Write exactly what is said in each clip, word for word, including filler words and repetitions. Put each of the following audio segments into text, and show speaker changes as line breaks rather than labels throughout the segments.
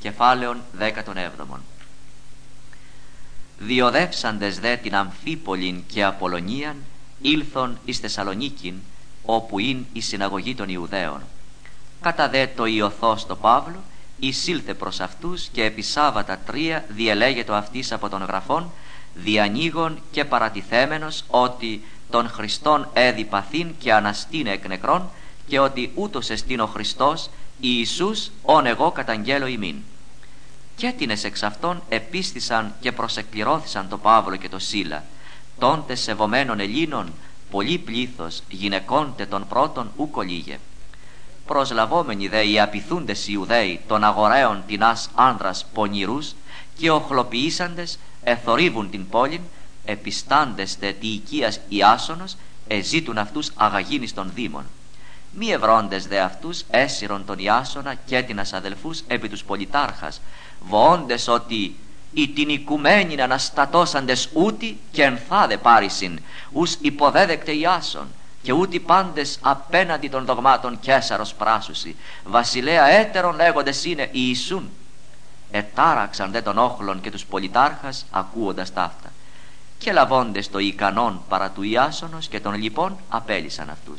κεφάλαιον δέκατον έβδομον. Διοδεύσαντες δε την Αμφίπολην και Απολωνίαν, ήλθον εις Θεσσαλονίκην, όπου είναι η συναγωγή των Ιουδαίων. Κατά δε το Ιωθός το Παύλο, εισήλθε προς αυτούς και επί Σάββατα τρία διελέγετο αυτής από των γραφών, διανοίγων και παρατηθέμενος ότι τον Χριστόν έδι παθήν και αναστήνε εκ νεκρών, και ότι ούτως εστίν ο Χριστός Ιησούς ον εγώ καταγγέλω ημίν. Και έτινες εξ αυτών επίστησαν και προσεκπληρώθησαν το Παύλο και το Σίλα, τόντε σεβομένων Ελλήνων, πολύ πλήθος, γυναικών τε των πρώτων ούκο λίγε. Προσλαβόμενοι δε οι απειθούντες Ιουδαίοι των αγοραίων τινάς άνδρας πονηρούς και οχλοποιήσαντες εθορύβουν την πόλην, επιστάντες τε τη οικίας Ιάσονος, εζήτουν αυτούς αγαγίνης των δήμων. Μη ευρώντες δε αυτούς έσυρον τον Ιάσονα και τινας αδελφούς επί τους πολιτάρχας, βοώντες ότι οι την οικουμένην αναστατώσαντες ούτι και ενθάδε πάρισιν, ους υποδέδεκτε Ιάσον, και ούτι πάντες απέναντι των δογμάτων Καίσαρος πράσουσι, βασιλέα έτερον λέγοντες είναι Ιησούν. Ετάραξαν δε των όχλων και τους πολιτάρχας ακούοντας ταύτα, και λαβώντες το ικανόν παρά του Ιάσονος και των λοιπών απέλυσαν αυτούς.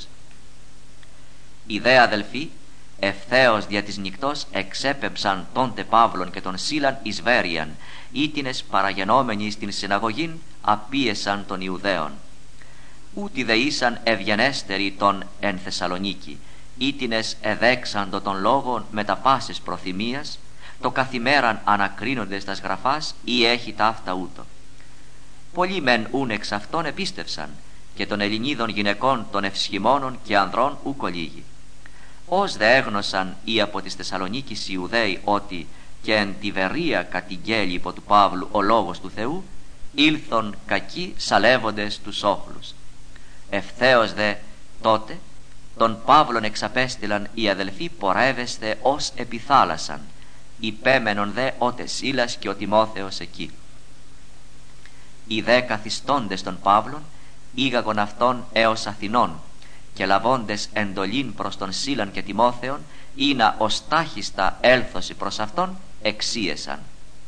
Οι δε αδελφοί ευθέως δια της νυκτός εξέπεμψαν τόντε Παύλων και τον Σίλαν εις Βέρειαν, ήτινες παραγενόμενοι στην συναγωγήν απίεσαν των Ιουδαίων. Ούτι δε ήσαν ευγενέστεροι των εν Θεσσαλονίκη, ήτινες εδέξαντο των λόγων με τα πάσης προθυμίας, το καθημέραν ανακρίνοντες τας γραφάς ή έχει ταύτα ούτω. Πολλοί μεν ούν εξ αυτών επίστευσαν, και των Ελληνίδων γυναικών των ευσχημόνων και ανδρών ούκο λίγοι. Ως δε έγνωσαν οι από της Θεσσαλονίκης Ιουδαίοι ότι και εν τη Βερία κατηγγέλει υπό του Παύλου ο λόγος του Θεού, ήλθον κακοί σαλεύοντες τους όχλους. Ευθέως δε τότε τον Παύλον εξαπέστειλαν οι αδελφοί πορεύεστε ως επιθάλασσαν, υπέμενον δε ότε Σίλας και ο Τιμόθεος εκεί. Οι δε καθιστώντες των Παύλων ήγαγον αυτόν έως Αθηνών, και λαβώντες εντολήν προς τον Σίλαν και Τιμόθεον ήνα ως τάχιστα έλθωση προς αυτόν εξίεσαν.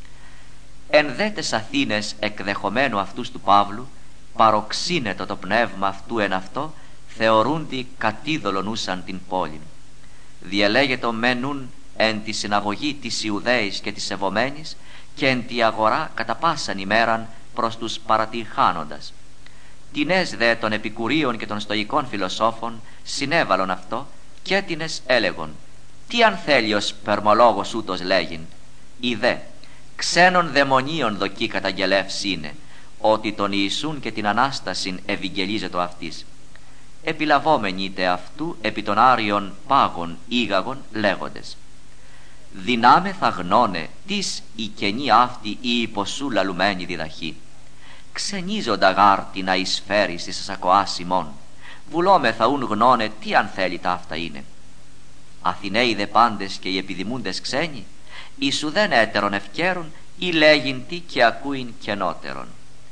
Εν δε τες Αθήνες εκδεχομένου αυτούς του Παύλου, παροξύνετο το πνεύμα αυτού εν αυτό, θεωρούντι κατίδωλον την πόλην. Διελέγετο μένουν εν τη συναγωγή της Ιουδαίης και της Ευωμένης, και εν τη αγορά κατά πάσαν ημέραν προς τους παρατυγχάνοντας. Τινές δε των Επικουρίων και των Στοικών φιλοσόφων συνέβαλον αυτό, και τινές έλεγον, τι αν θέλει ο σπερμολόγος ούτως λέγειν, ή δε ξένων δαιμονίων δοκί καταγγελεύς είναι, ότι τον Ιησούν και την Ανάστασιν ευηγγελίζετο αυτής. Επιλαβόμενοι τε αυτού επί των Άριων πάγων ήγαγον λέγοντες, δυνάμε θα γνώνε τις η καινή αυτή ή υποσού λαλουμένη διδαχή. Ξενίζοντα γάρτη να εισφέρει στις σακοάς ημών, βουλόμεθα ούν γνώνε τι αν θέλει τα αυτά είναι. Αθηναίοι δε πάντες και οι επιδημούντες ξένοι, ίσου δεν έτερον ευκαίρουν ή λέγειν τι και ακούειν κενότερον.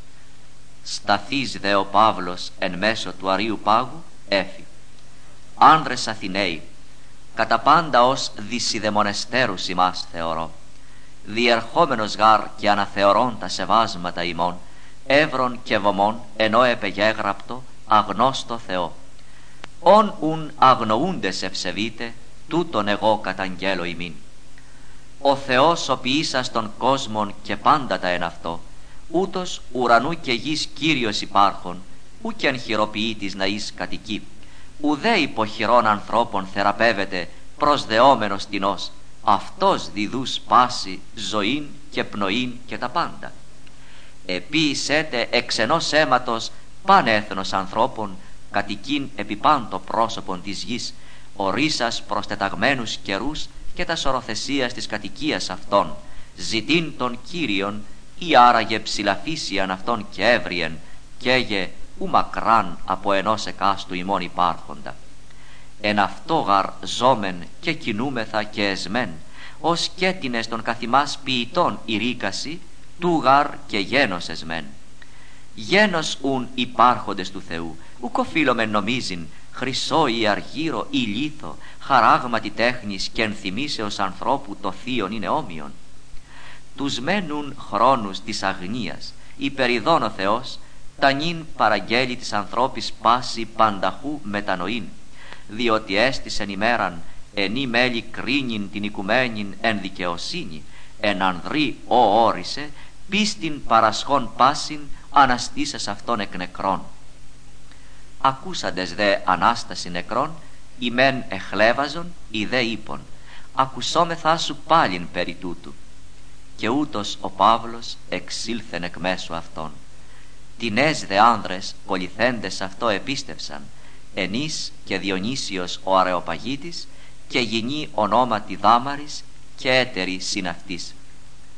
Σταθείς δε ο Παύλος εν μέσω του Αρίου Πάγου έφη. Άνδρες Αθηναίοι, κατά πάντα ως δυσιδαιμονεστέρους ημάς θεωρώ, διερχόμενος γάρ και αναθεωρών τα σεβάσματα ημών, εύρων και βωμών ενώ επεγέγραπτο αγνώστο Θεό. Ον ουν αγνοούντες ευσεβείτε, τούτον εγώ καταγγέλω ημίν. Ο Θεός ο ποιήσας των κόσμων και πάντα τα εν αυτό, ούτως ουρανού και γης Κύριος υπάρχων, ου και εν χειροποιήτης να εις κατοικεί, ουδέ υποχειρών ανθρώπων θεραπεύεται προσδεόμενος τινός, αυτός διδούς πάση ζωήν και πνοήν και τα πάντα. Επίησέτε εξ ενός αίματος παν έθνος ανθρώπων, κατοικήν επί πάντο πρόσωπον της γης, ορίσας προστεταγμένους καιρούς και τα σωροθεσίας της κατοικίας αυτών, ζητήν των Κύριων, ή άραγε ψηλαφίσιαν αυτών και έβριεν, καίγε ου μακράν από ενός εκάστου ημών υπάρχοντα. Εν αυτό γαρ ζώμεν και κινούμεθα και εσμέν, ως κέτινες των καθημάς ποιητών η ρίκαση, του γαρ και γένος εσμέν. Γένος ουν υπάρχοντες του Θεού, ουκ οφείλομεν νομίζειν, χρυσό ή αργύρο ή λίθο, χαράγματι τέχνης και ενθυμίσεως ανθρώπου το θείον είναι όμοιον. Τους μένουν χρόνους της αγνίας, υπεριδών ο Θεός, τα νυν παραγγέλει της ανθρώπης πάση πανταχού μετανοήν, διότι έστησεν ημέραν ενή μέλη κρίνειν την οικουμένην εν δικαιοσύνη, εν ανδρή ο όρισε, πίστην παρασχών πάσιν αναστήσας αυτών εκ νεκρών. Ακούσαντες δε Ανάσταση νεκρών, οι μεν εχλέβαζον, οι δε είπον, ακουσόμεθά σου πάλιν περί τούτου. Και ούτως ο Παύλος εξήλθεν εκ μέσου αυτών. Τινές δε άνδρες κολληθέντες αυτό επίστευσαν, ενής και Διονύσιος ο Αρεοπαγίτης και γυνή ονόματι Δάμαρης και έτερη συν αυτής.